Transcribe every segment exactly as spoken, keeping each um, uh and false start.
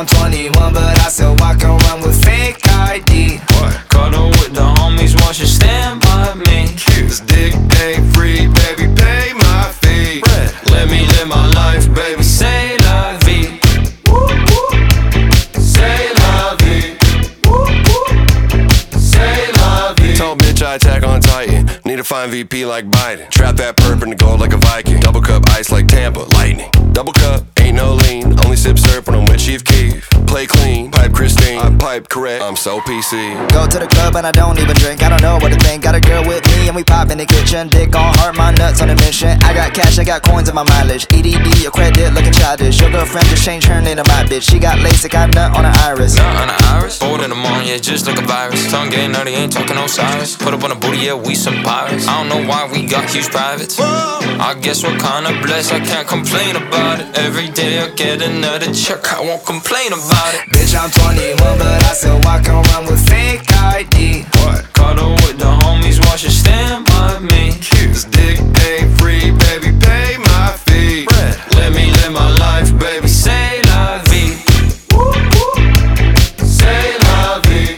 I'm twenty-one, but I still walk around with fake I D. What? Cuddle with the homies, watch you stand by me. This dick ain't free, baby, pay my fee. Red. Let me live my life, baby, Say la vie. say la vie. Say la vie. Told bitch I attack on Titan. Need to find V P like Biden. Trap that perp in the gold like a Viking. Double cup ice like Tampa, lightning. Double cup, ain't no lean. Only sip syrup when I'm with Chief Keef. Play clean, pipe Christine. I pipe correct, I'm so P C. Go to the club and I don't even drink. I don't know what to think. Got a girl with me and we pop in the kitchen. Dick on heart, my nuts on a mission. I got cash, I got coins in my mileage. E D D, your credit looking childish. Your girlfriend just changed her name to my bitch. She got LASIK, I nut on her iris. Nut on the iris. Old in the morning, yeah, just like a virus. Tongue getting nutty, ain't talking no sirens. Put up on the booty, yeah, we some pirates. I don't know why we got huge privates. I guess we're kinda blessed, I can't complain about it. Every day I get another check, I won't complain about it. Bitch, I'm twenty-one, but I still walk around with fake I D. What? Cuddle with the homies, watch you stand by me. This dick ain't free, baby, pay my fee. Red. Let me live my life, baby, Say la vie. say la vie.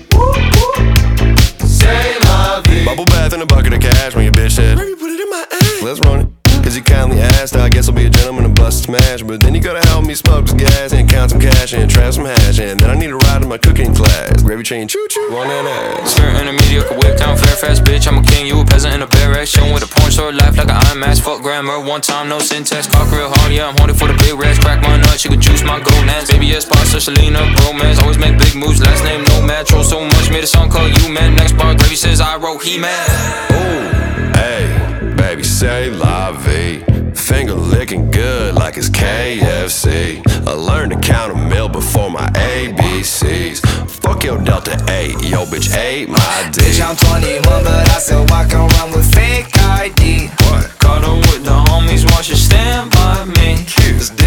Say la vie. Bubble bath in a bucket of cash when your bitch said, baby, put it in my ass. Let's run it. Cause you kindly asked, I guess I'll be a gentleman and bust a smash. But then you gotta help me smoke some gas and count some cash and trap some hash. And then I need to ride in my cooking class. Gravy train choo choo on that ass. Skirt in a mediocre whip down Fairfax, bitch. I'm a king, you a peasant in a barrack. Showing with a porn star life like an IMAX. Fuck grammar, one time, no syntax. Cock real hard, yeah, I'm horny for the big rats. Crack my nut, she could juice my gonads. Baby, yes, sponsor Selena, bromance. Always make big moves, last name Nomad. Troll so much, made a song called You Man. Next bar, Gravy says I wrote He Man. Ooh, hey, baby, say la vie. Finger licking good like it's K F C. I learned to count a meal before my A B Cs. Fuck your Delta eight, yo bitch ate my D. Bitch, I'm twenty-one, but I still walk around with fake I D. What? Cuddle with the homies, watch you stand by me. This